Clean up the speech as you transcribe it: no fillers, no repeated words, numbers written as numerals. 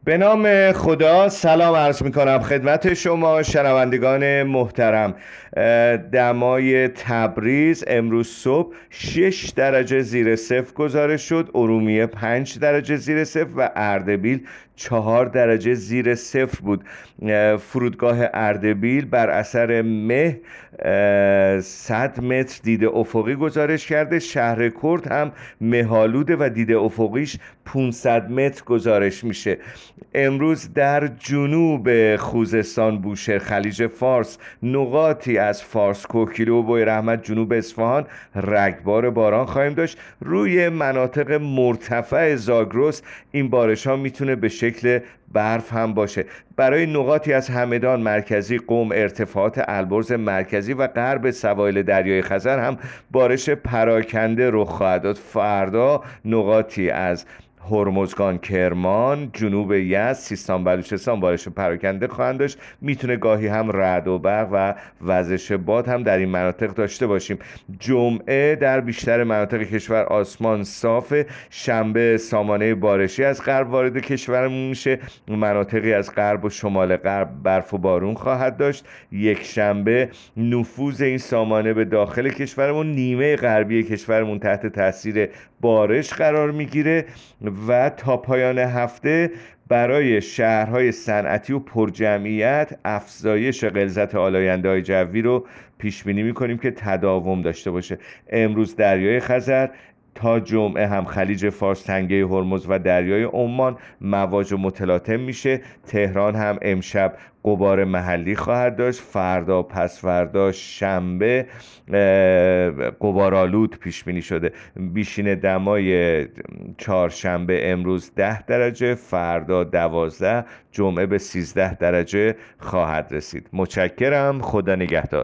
به نام خدا سلام عرض می کنم خدمت شما شنوندگان محترم. دمای تبریز امروز صبح 6 درجه زیر صفر گزارش شد، ارومیه 5 درجه زیر صفر و اردبیل 4 درجه زیر صفر بود. فرودگاه اردبیل بر اثر مه 100 متر دید افقی گزارش کرده. شهر کرد هم مه‌آلوده و دید افقیش 500 متر گزارش میشه. امروز در جنوب خوزستان، بوشهر، خلیج فارس، نقاطی از فارس، کوکیلو و بویراحمد، جنوب اصفهان رگبار باران خواهیم داشت. روی مناطق مرتفع زاگرس این بارش ها میتونه به شکل برف هم باشه. برای نقاطی از همدان، مرکزی، قم، ارتفاعات البرز مرکزی و غرب سواحل دریای خزر هم بارش پراکنده رخ خواهد داد. فردا نقاطی از هرمزگان، کرمان، جنوب یزد، سیستان، بلوچستان بارش پراکنده خواهند داشت. میتونه گاهی هم رعد و برق و وزش باد هم در این مناطق داشته باشیم. جمعه در بیشتر مناطق کشور آسمان صافه. شنبه سامانه بارشی از غرب وارد کشورمون میشه. مناطقی از غرب و شمال غرب برف و بارون خواهد داشت. یک شنبه نفوذ این سامانه به داخل کشورمون، نیمه غربی کشورمون تحت تاثیر بارش قرار میگیره و تا پایان هفته برای شهرهای صنعتی و پرجمعیت افزایش غلظت آلاینده‌های جوی رو پیش بینی می‌کنیم که تداوم داشته باشه. امروز دریای خزر تا جمعه هم خلیج فارس، تنگه هرمز و دریای عمان مواج و متلاطم میشه. تهران هم امشب غبار محلی خواهد داشت. فردا پس فردا شنبه غبارآلود پیش بینی شده. بیشین دمای چهارشنبه امروز 10 درجه، فردا 12، جمعه به 13 درجه خواهد رسید. متشکرم. خدا نگهدار.